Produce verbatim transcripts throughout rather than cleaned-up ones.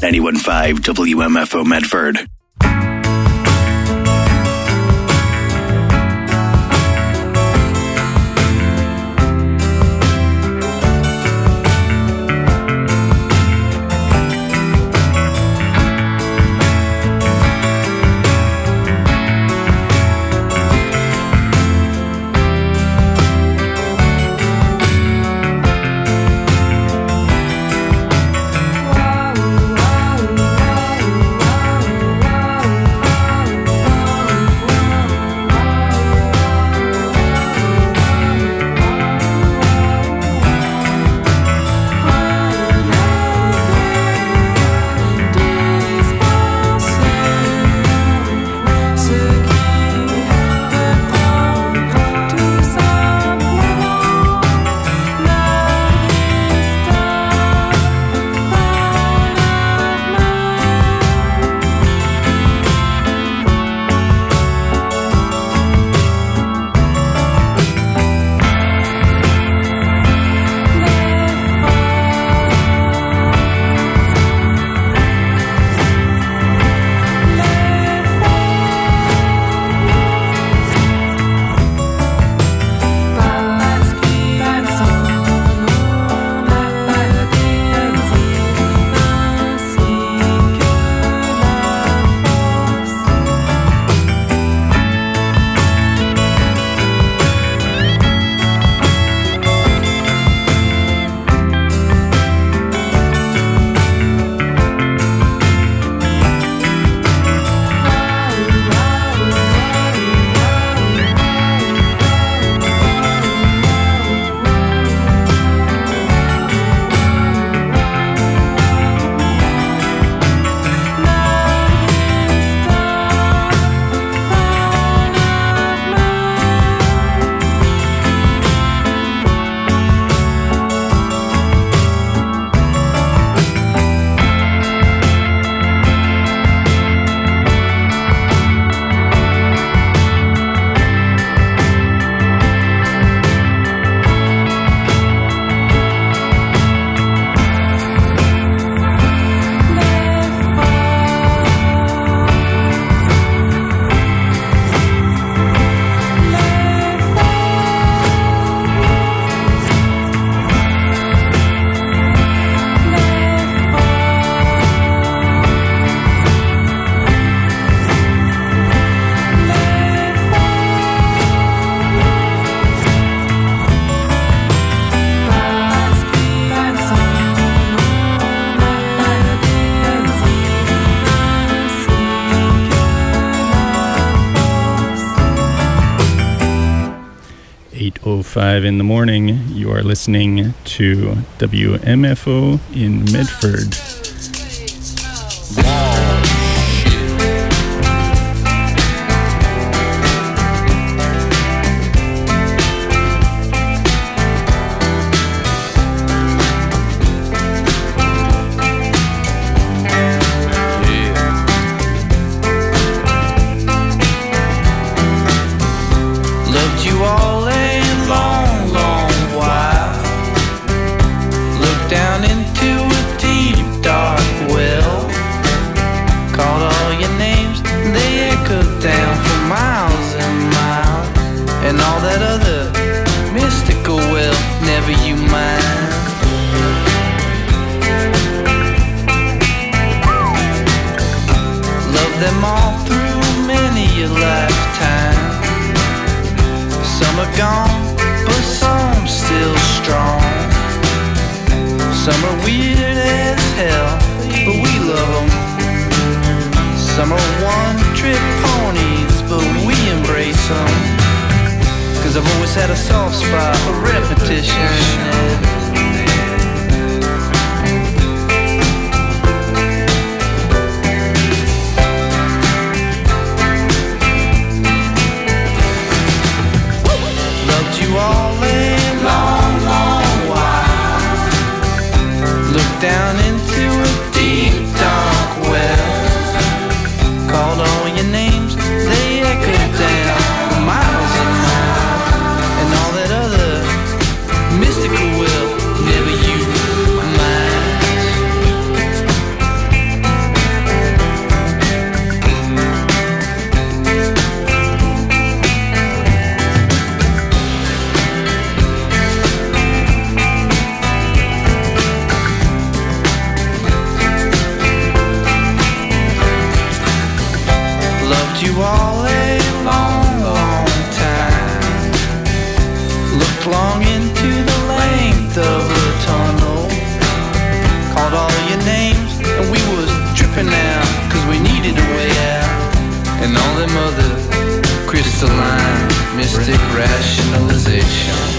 ninety-one point five W M F O Medford. eight oh five in the morning. You are listening to W M F O in Medford. Miss long into the length of a tunnel. Called all your names and we was tripping out, cause we needed a way out. And all them other crystalline mystic rationalizations.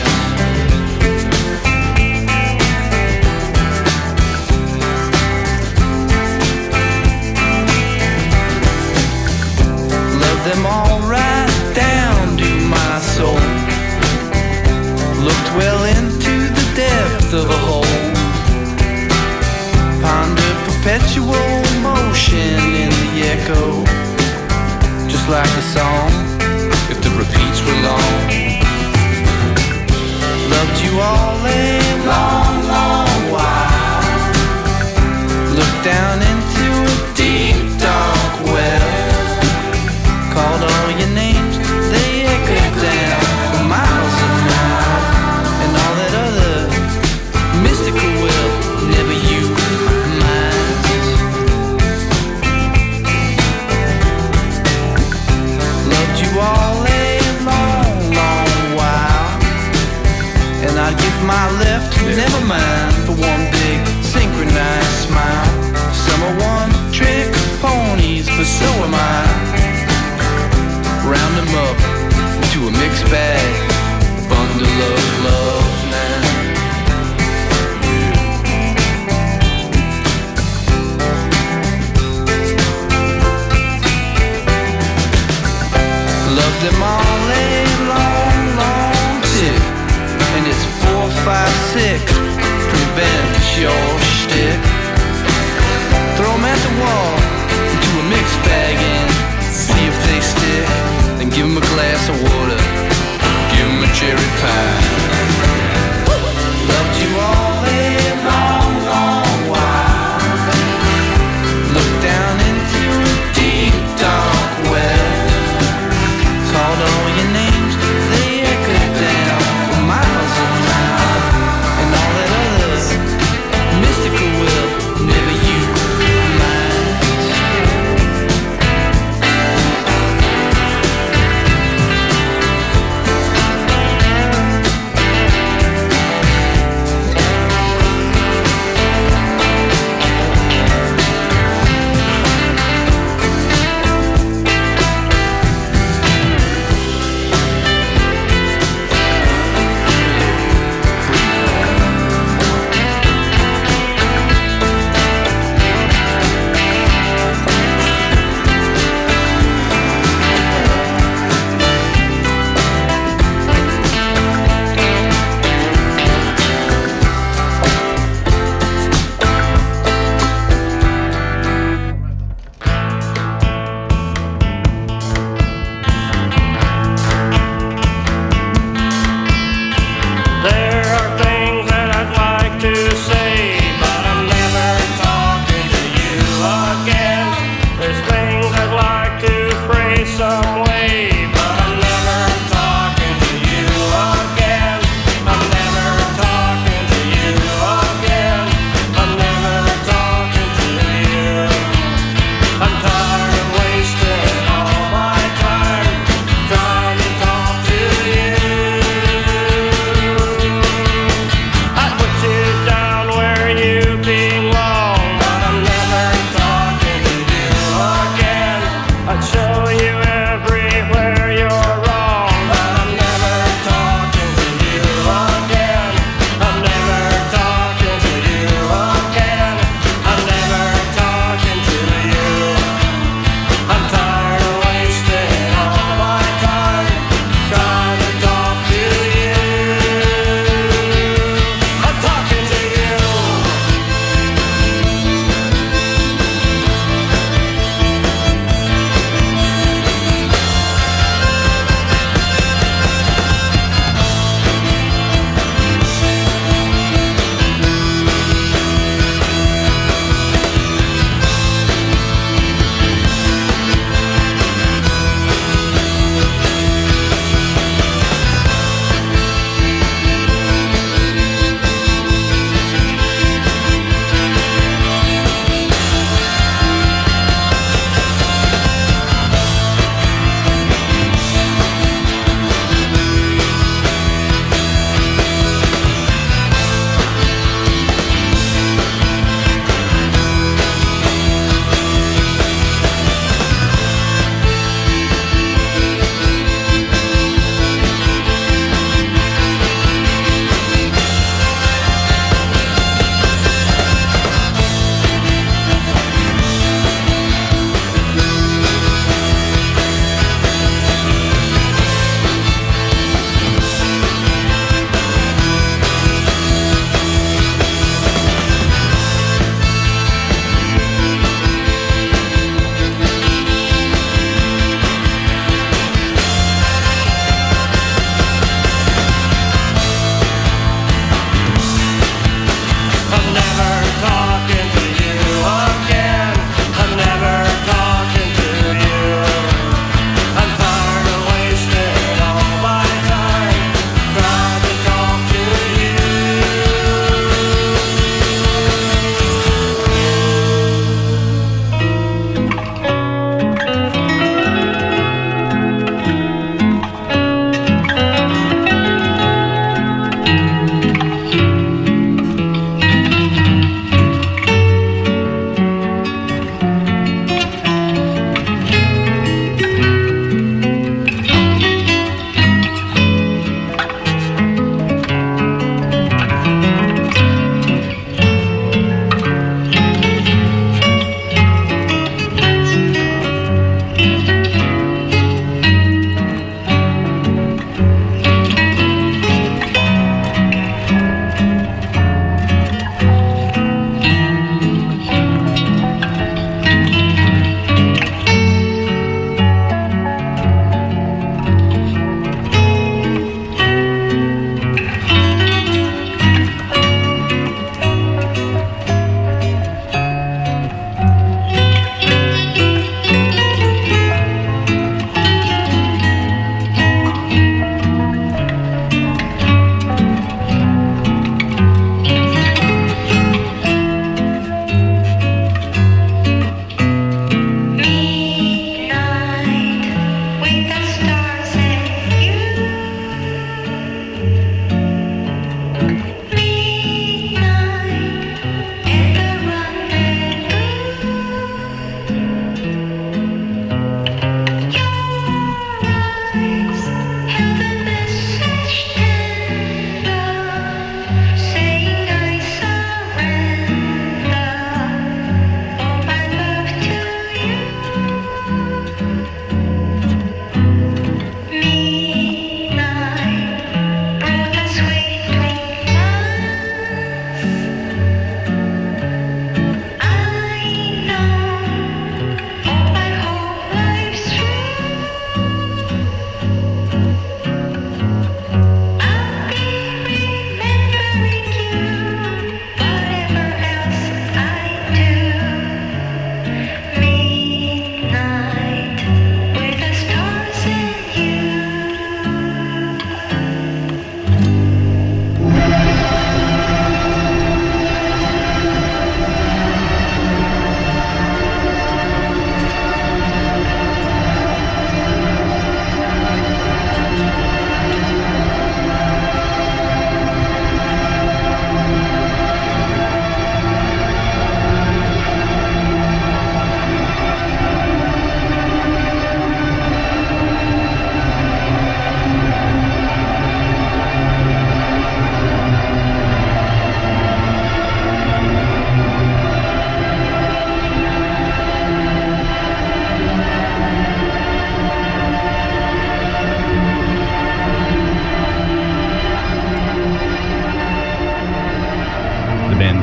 Love them all right down to my soul. Looked well into the depth of a hole. Ponder perpetual motion in the echo. Just like the song, if the repeats were long. Loved you all a long, long while. Looked down into a deep, dark well. Called all your names, they echoed down for miles and miles. And all that other mystical will, never you mind. Loved you all a long, long while. And I'd give my left, never mind, for one big synchronized smile. Some are one trick ponies, but so am I. Round them up into a mixed bag, a bundle of love now. Loved them all a long, long tick. And it's four, five, six, prevent your shtick. Throw them at the wall, into a mixed bag and see if they stick. Then give 'em a glass of water, give 'em a cherry pie. Loved you all a long, long while. Looked down into a deep, dark well. Called all your names, they echoed down for miles and miles. And all that other mystical will, never you mind.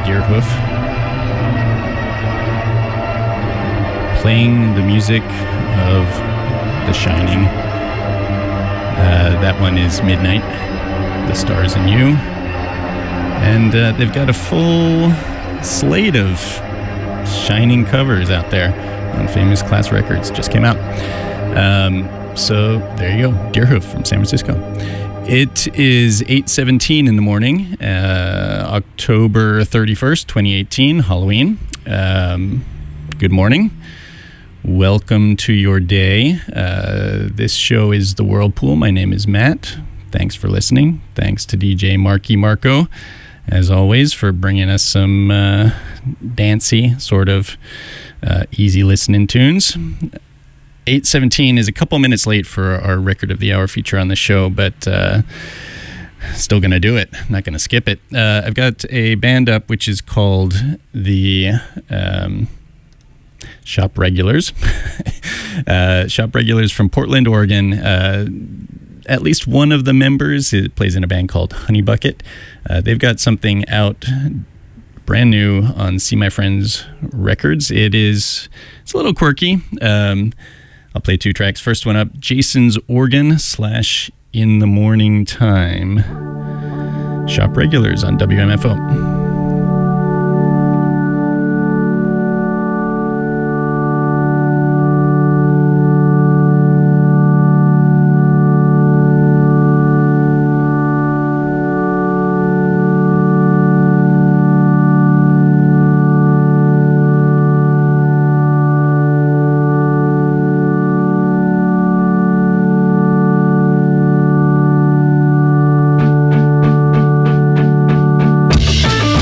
Deerhoof, playing the music of The Shining. Uh, that one is Midnight, The Stars and You. And uh, they've got a full slate of Shining covers out there on Famous Class Records. Just came out. Um, so there you go, Deerhoof from San Francisco. It is eight seventeen in the morning, uh, October thirty-first, twenty eighteen, Halloween. Um, good morning. Welcome to your day. Uh, this show is The Whirlpool. My name is Matt. Thanks for listening. Thanks to D J Marky Marco, as always, for bringing us some uh, dancey, sort of uh, easy listening tunes. eight seventeen is a couple minutes late for our Record of the Hour feature on the show, but uh, still going to do it. I'm not going to skip it. Uh, I've got a band up which is called the um, Shop Regulars. uh, Shop Regulars from Portland, Oregon. Uh, at least one of the members it plays in a band called Honey Bucket. Uh, they've got something out brand new on See My Friends Records. It is, it's a little quirky. Um, I'll play two tracks. First one up, Jason's Organ slash In the Morning Time. Shop Regulars on W M F O. Thank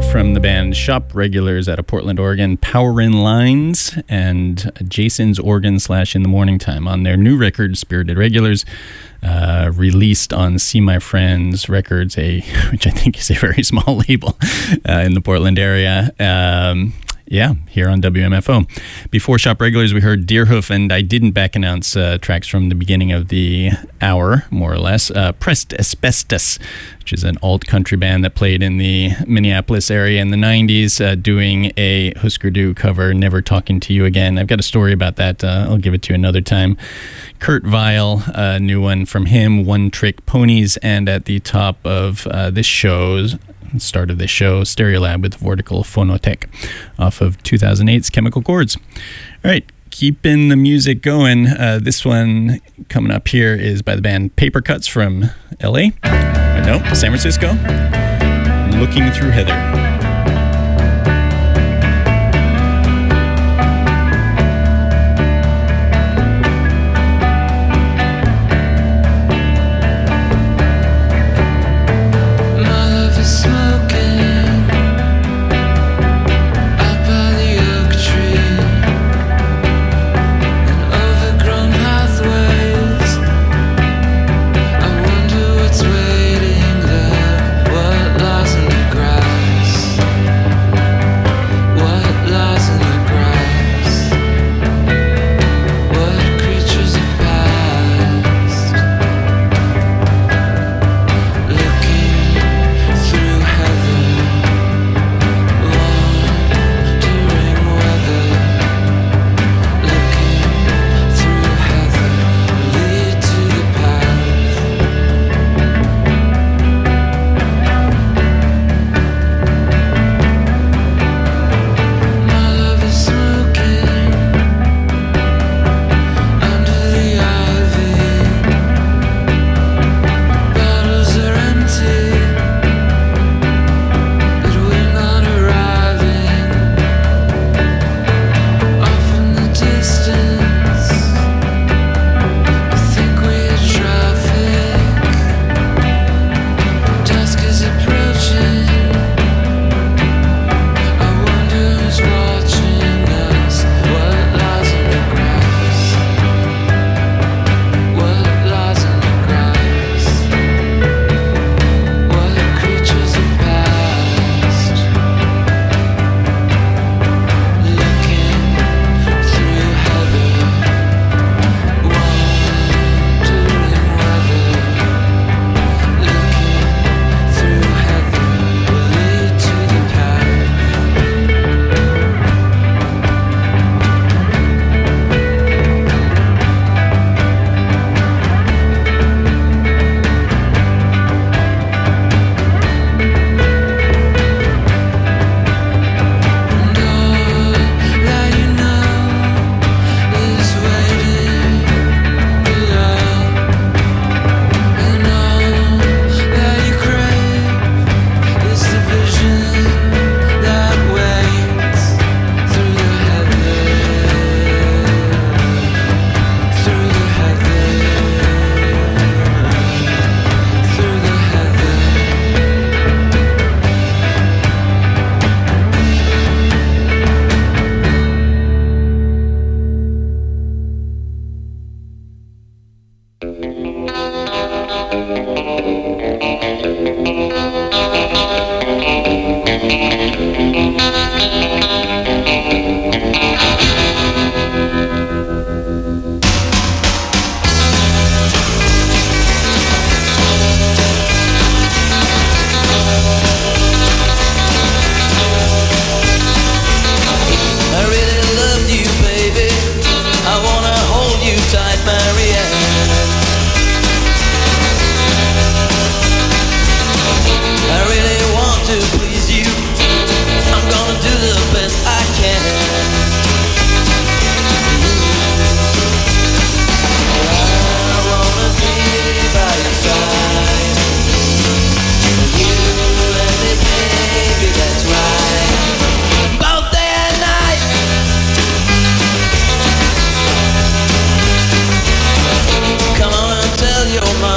from the band Shop Regulars out of Portland, Oregon, Power in Lines, and Jason's Organ slash In the Morning Time on their new record, Spirited Regulars, uh, released on See My Friends Records, a which I think is a very small label uh, in the Portland area. Um, Yeah, here on W M F O. Before Shop Regulars, we heard Deerhoof, and I didn't back announce uh, tracks from the beginning of the hour, more or less. Uh, Pressed Asbestos, which is an alt-country band that played in the Minneapolis area in the nineties, uh, doing a Husker Du cover, Never Talking to You Again. I've got a story about that. Uh, I'll give it to you another time. Kurt Vile, a new one from him, One Trick Ponies, and at the top of uh, this show's start of this show, Stereolab with Vortical Phonotech off of two thousand eight's Chemical Chords. All right, keeping the music going. Uh, this one coming up here is by the band Paper Cuts from L A. Uh, no, San Francisco. Looking Through Heather.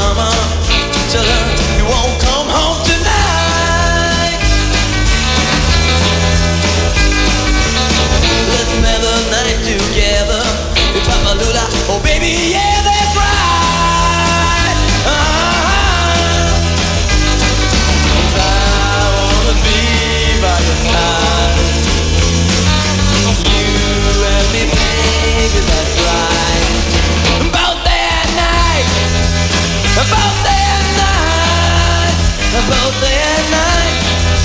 Tell her you won't come home tonight. baby, yeah, that's right. Uh-huh. 'Cause I wanna be by your side. You and me, baby, that's right. About that night, about that night, about that night.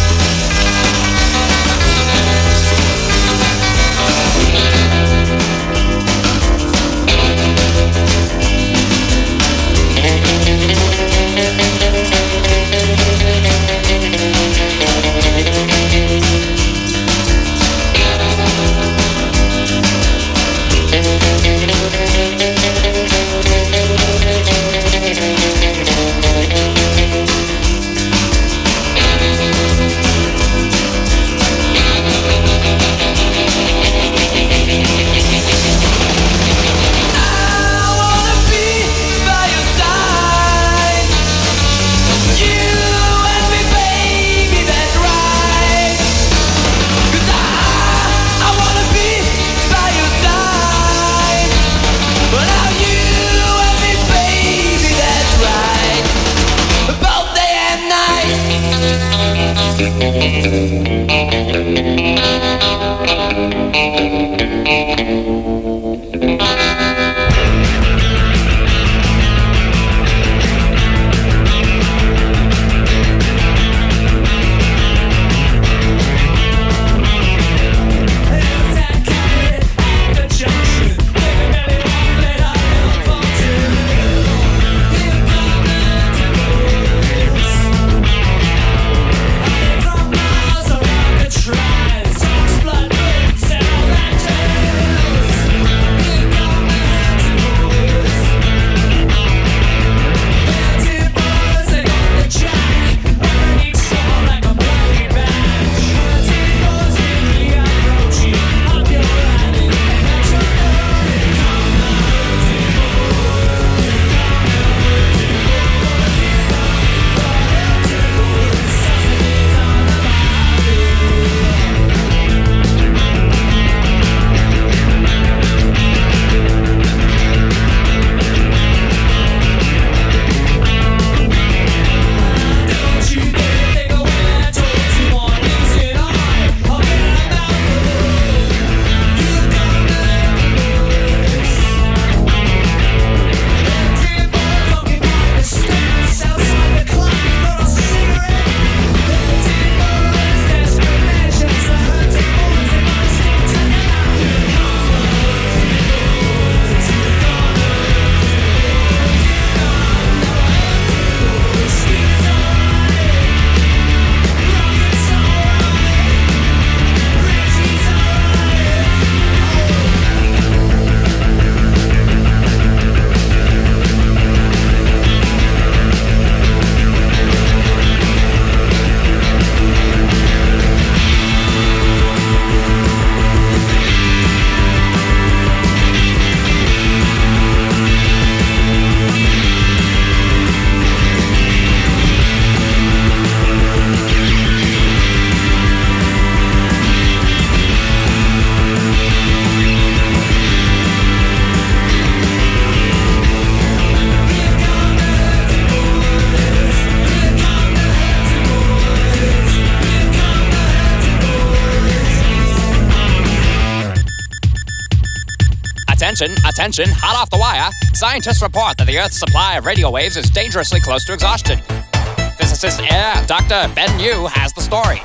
Attention, attention, hot off the wire. Scientists report that the Earth's supply of radio waves is dangerously close to exhaustion. Physicist Air Doctor Ben Yu has the story.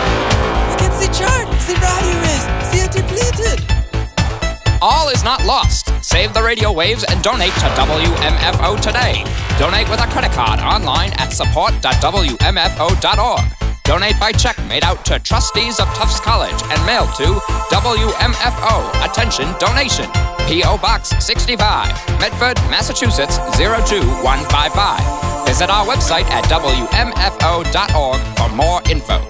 You can see chart, see radio waves, see it depleted. All is not lost. Save the radio waves and donate to W M F O today. Donate with a credit card online at support dot W M F O dot org. Donate by check made out to trustees of Tufts College and mailed to W M F O. Attention donation. P O Box sixty-five, Medford, Massachusetts zero two one five five. Visit our website at W M F O dot org for more info.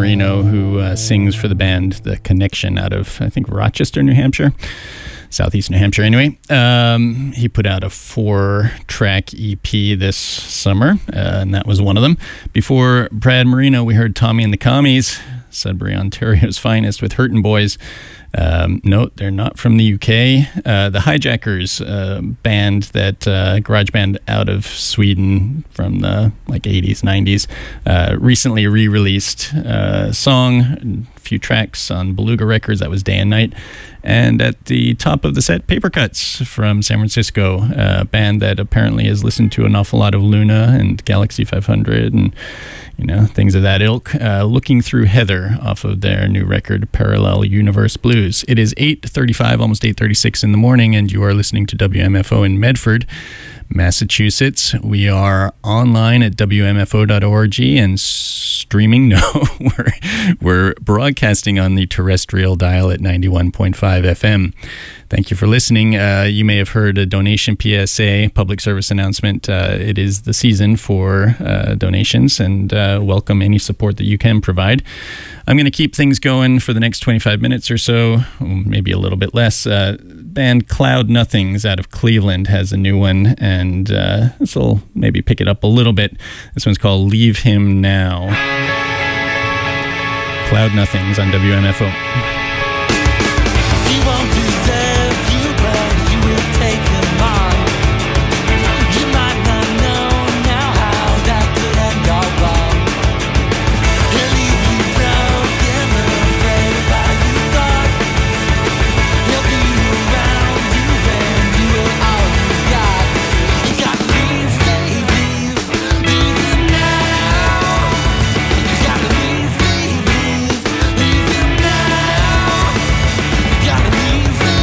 Marino, who uh, sings for the band The Connection out of, I think, Rochester, New Hampshire. Southeast New Hampshire, anyway. Um, he put out a four-track E P this summer, uh, and that was one of them. Before Brad Marino, we heard Tommy and the Commies, Sudbury, Ontario's finest, with Hurtin' Boys. Um, note, they're not from the U K. Uh, the Hijackers, uh, band that uh, garage band out of Sweden from the like eighties, nineties, uh, recently re-released a song, a few tracks on Beluga Records. That was Day and Night. And at the top of the set, Paper Cuts from San Francisco, a band that apparently has listened to an awful lot of Luna and Galaxy five hundred and, you know, things of that ilk. Uh, Looking Through Heather off of their new record, Parallel Universe Blues. It is eight thirty-five, almost eight thirty-six in the morning, and you are listening to W M F O in Medford, Massachusetts. We are online at W M F O dot org and streaming. No, we're, we're broadcasting on the terrestrial dial at ninety-one point five F M. Thank you for listening. Uh, you may have heard a donation P S A, public service announcement. Uh, it is the season for uh, donations, and uh, welcome any support that you can provide. I'm going to keep things going for the next twenty-five minutes or so, maybe a little bit less. Uh, band Cloud Nothings out of Cleveland has a new one, and uh, this will maybe pick it up a little bit. This one's called Leave Him Now. Cloud Nothings on W M F O. He won't deserve you, but you will take him on. You might not know now how that could end all wrong. He'll leave you broken, afraid of how you thought. He'll be around you when you were all you got. You got to leave, leave, leave, leave him now. You got to leave, leave, leave, leave him now. You gotta leave, leave.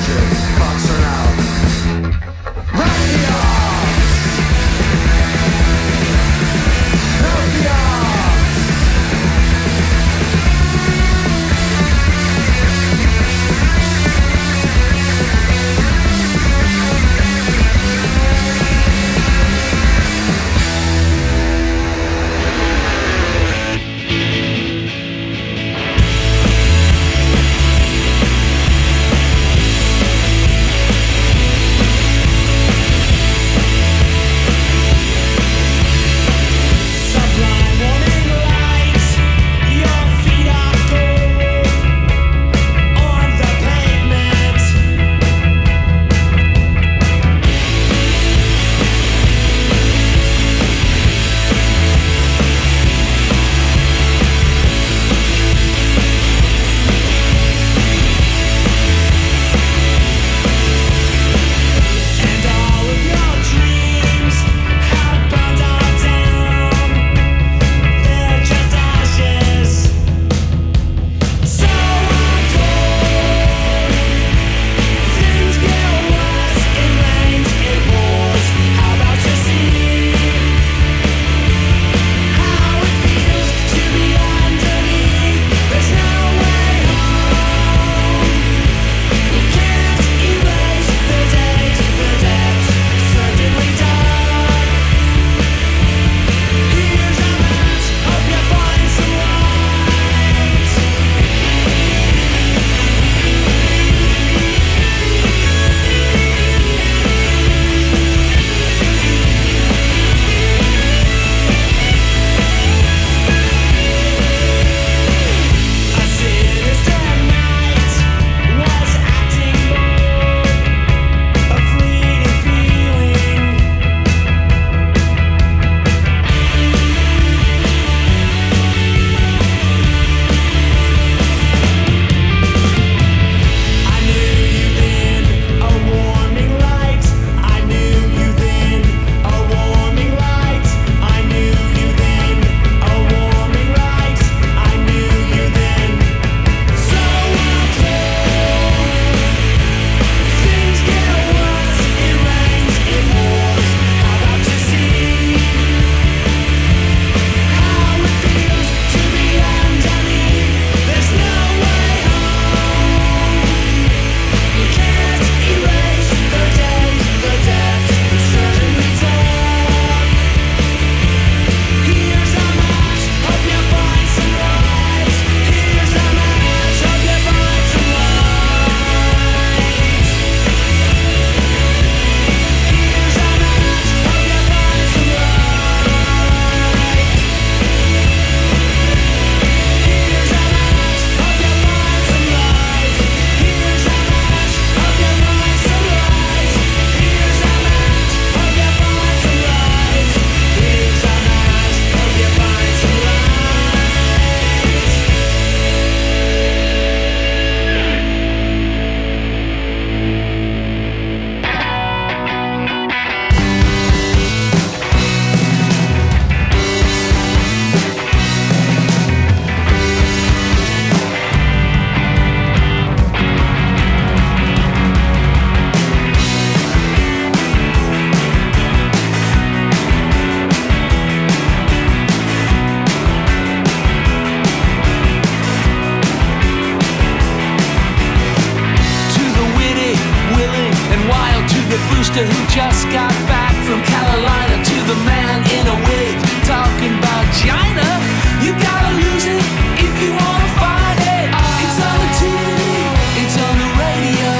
rooster who just got back from Carolina, to the man in a wig talking about China. You gotta lose it if you wanna find it. It's on the T V, it's on the radio.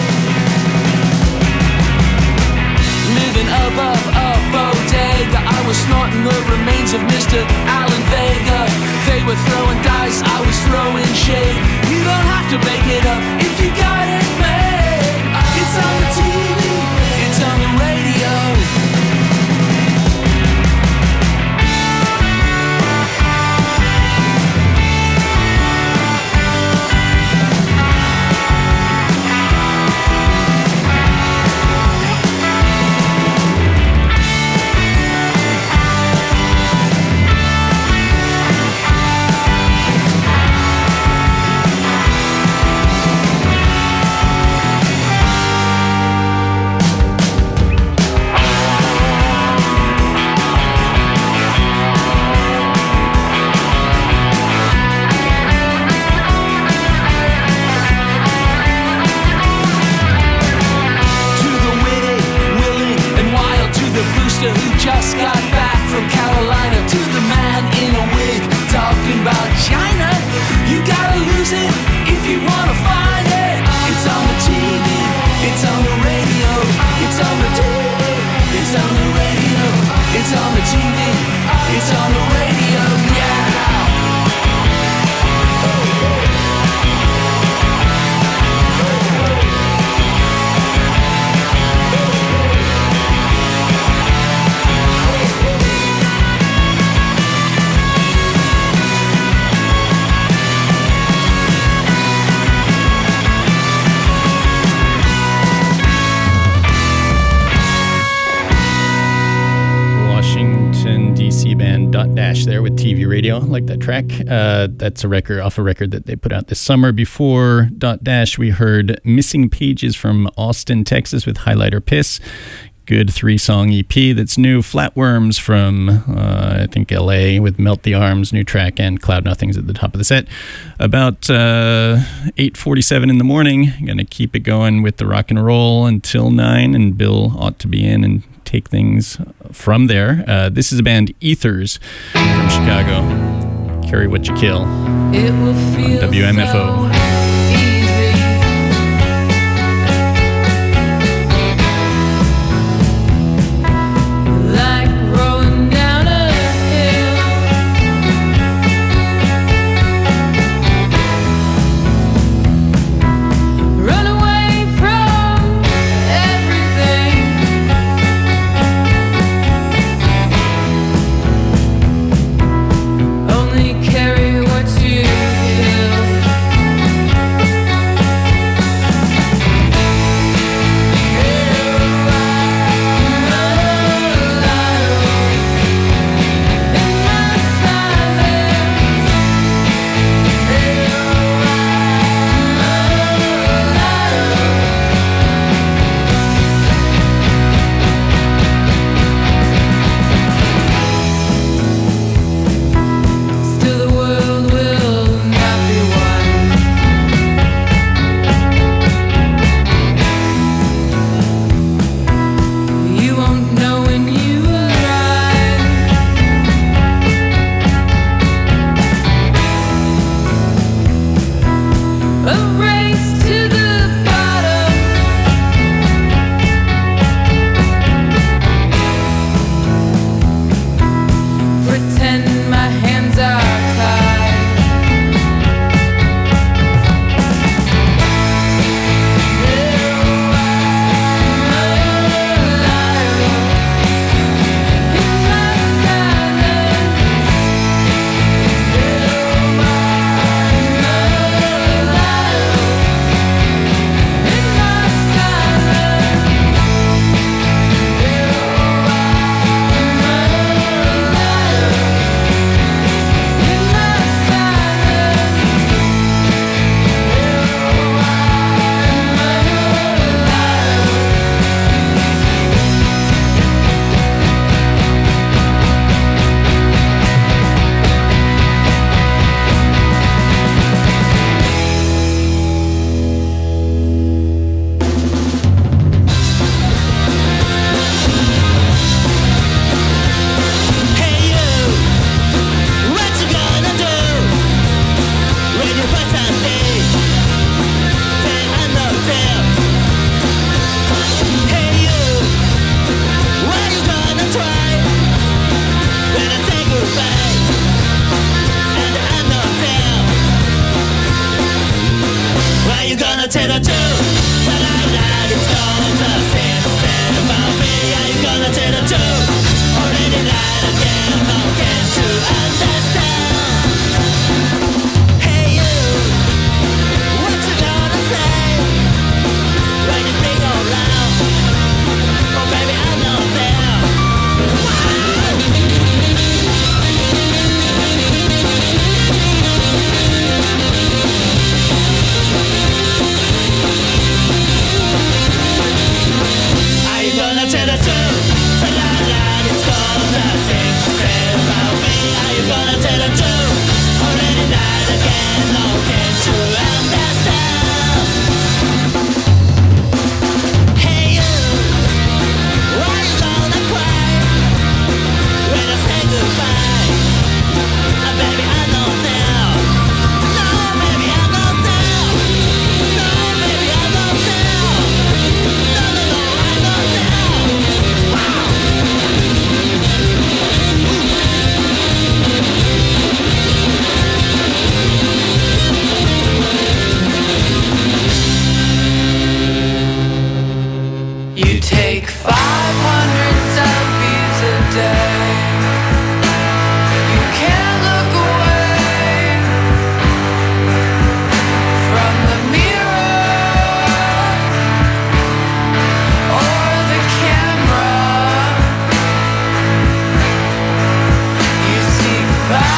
Living above a bodega, I was snorting the remains of Mister Alan Vega. They were throwing dice, I was throwing shade. You don't have to make it up if you got it made. It's on the T V, it's on the radio. T V Radio. I like that track. Uh, that's a record off a record that they put out this summer. Before Dot Dash, we heard Missing Pages from Austin, Texas with Highlighter Piss. Good three-song E P that's new. Flatworms from, uh, I think, L A with Melt the Arms, new track, and Cloud Nothings at the top of the set. About uh, eight forty-seven in the morning. Going to keep it going with the rock and roll until nine, and Bill ought to be in and take things from there. Uh, this is a band, Ethers, from Chicago. Carry What You Kill It will feel on W M F O. so like rolling down a hill. Run away from everything. Only carry what you kill. Still the world will not be one. You won't know when you arrive. A race to the bottom. Pretend my hands are tied. Hey you, what you gonna do when you find something? Say I know tell. Hey you, what you gonna try when I say goodbye? And I know tell. What you gonna tell the truth? Tell I lied, it's gone to say say about me. Are you gonna tell the truth? Already lied again, no can't you understand? Hey you, what you gonna say when you bring all loud? Oh baby, I know tell. Are you gonna tell the truth? Tell a lie, it's gone to say say about me. Are you gonna tell the truth? Already lied again, no can't you understand? Hey you, why you gonna cry when I say goodbye? Ah, baby, I know tell. No, baby, I know tell. No, baby, I know tell. No, no, no, I know tell. Wow. You take five hundred selfies a day. You can't look away from the mirror or the camera. You seek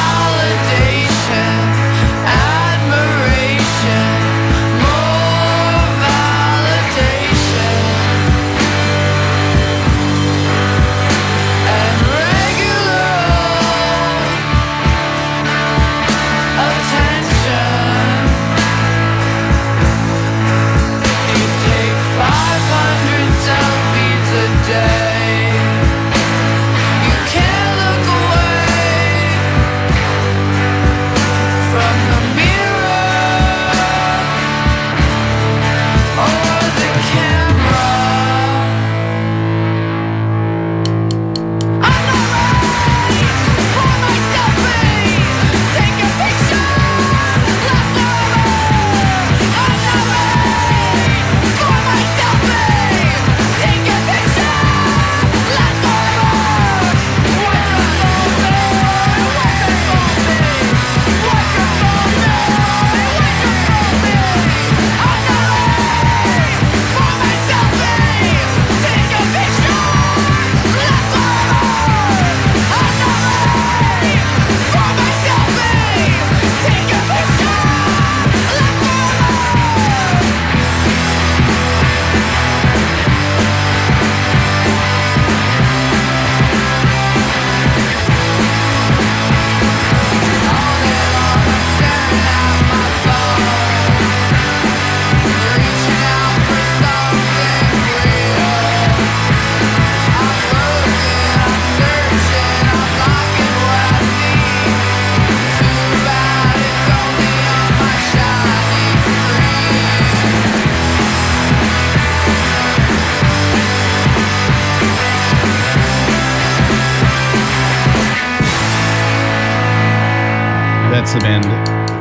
that's the band.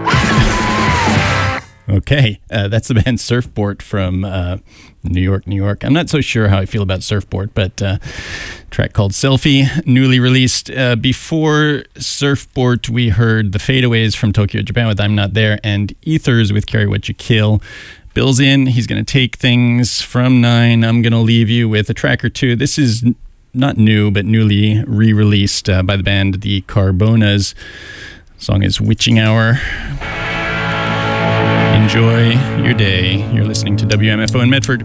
Okay, uh, that's the band Surfboard from uh, New York, New York. I'm not so sure how I feel about Surfboard, but uh, track called Selfie, newly released. Uh, before Surfboard, we heard The Fadeaways from Tokyo, Japan with I'm Not There, and Ethers with Carry What You Kill. Bill's in. He's going to take things from nine. I'm going to leave you with a track or two. This is n- not new, but newly re-released uh, by the band The Carbonas. The song is Witching Hour. Enjoy your day. You're listening to W M F O in Medford.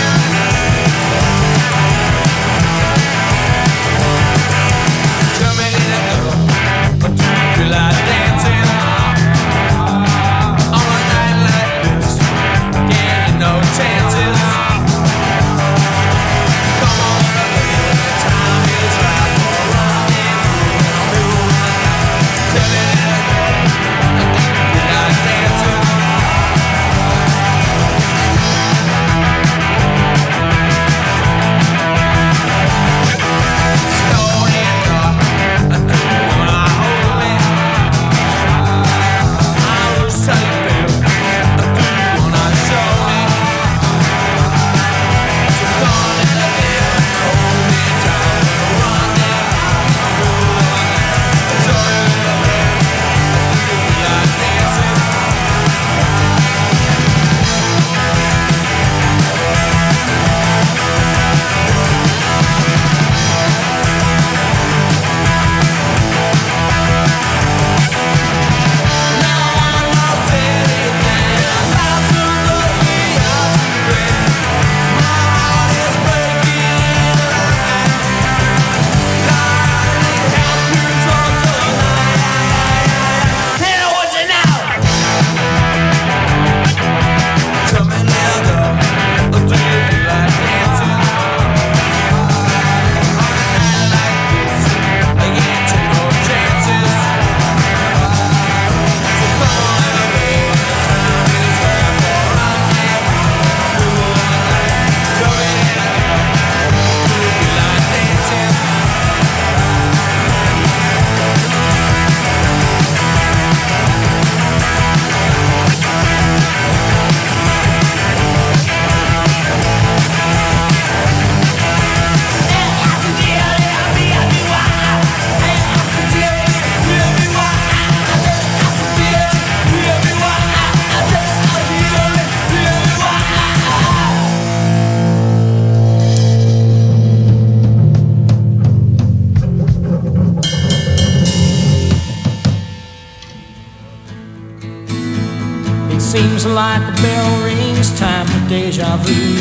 Seems like a bell rings, time for deja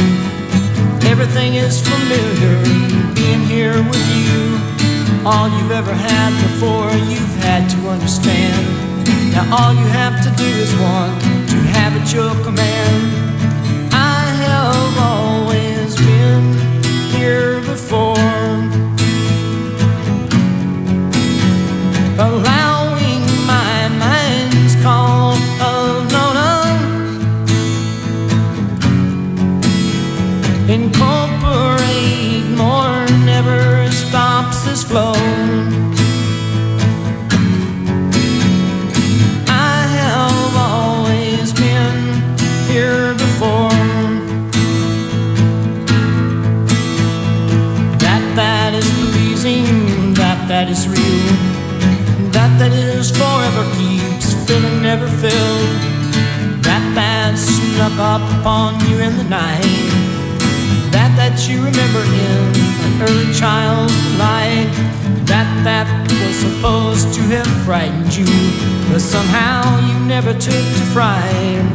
vu. Everything is familiar, being here with you. All you've ever had before, you've had to understand. Now all you have to do is want to have at your command. I have always been here before, allowing my mind's call of no. Incorporate more, never stops this flow. I have always been here before. That that is pleasing, that that is real, that that is forever keeps filling, never filled. That that snuck up upon you in the night. That that you remember in an early child life. That that was supposed to have frightened you, but somehow you never took to fright.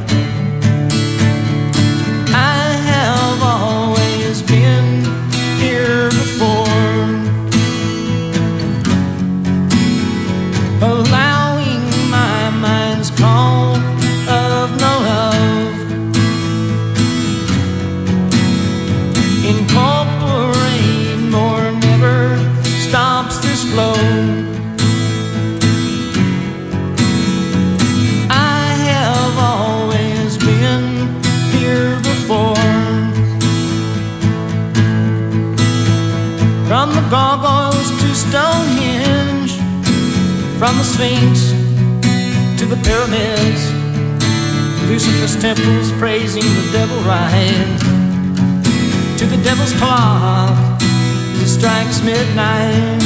I have always been here before, allowing my mind's call of no love. Incorporate more, never stops this flow. I have always been here before. From the gargoyles to Stonehenge, from the Sphinx to the pyramids, Lucifer's temples praising the devil rise. To the devil's clock, as it strikes midnight.